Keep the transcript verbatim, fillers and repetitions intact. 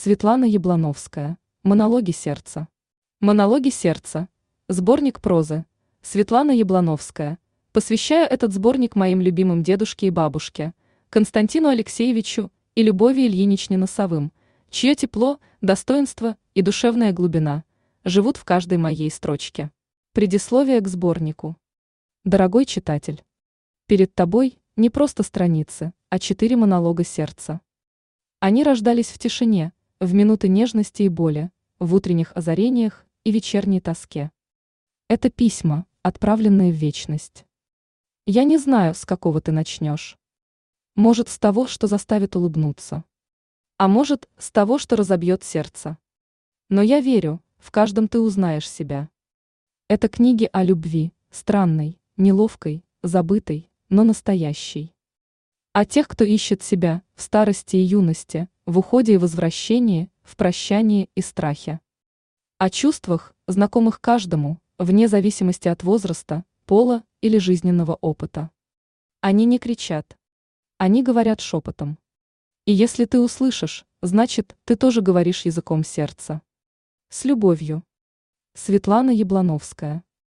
Светлана Яблоновская. Монологи сердца. Монологи сердца. Сборник прозы. Светлана Яблоновская. Посвящаю этот сборник моим любимым дедушке и бабушке, Константину Алексеевичу и Любови Ильиничне Носовым, чье тепло, достоинство и душевная глубина живут в каждой моей строчке. Предисловие к сборнику. Дорогой читатель, перед тобой не просто страницы, а четыре монолога сердца. Они рождались в тишине, в минуты нежности и боли, в утренних озарениях и вечерней тоске. Это письма, отправленные в вечность. Я не знаю, с какого ты начнешь. Может, с того, что заставит улыбнуться. А может, с того, что разобьет сердце. Но я верю, в каждом ты узнаешь себя. Это книги о любви, странной, неловкой, забытой, но настоящей. О тех, кто ищет себя в старости и юности, в уходе и возвращении, в прощании и страхе. О чувствах, знакомых каждому, вне зависимости от возраста, пола или жизненного опыта. Они не кричат. Они говорят шепотом. И если ты услышишь, значит, ты тоже говоришь языком сердца. С любовью. Светлана Яблоновская.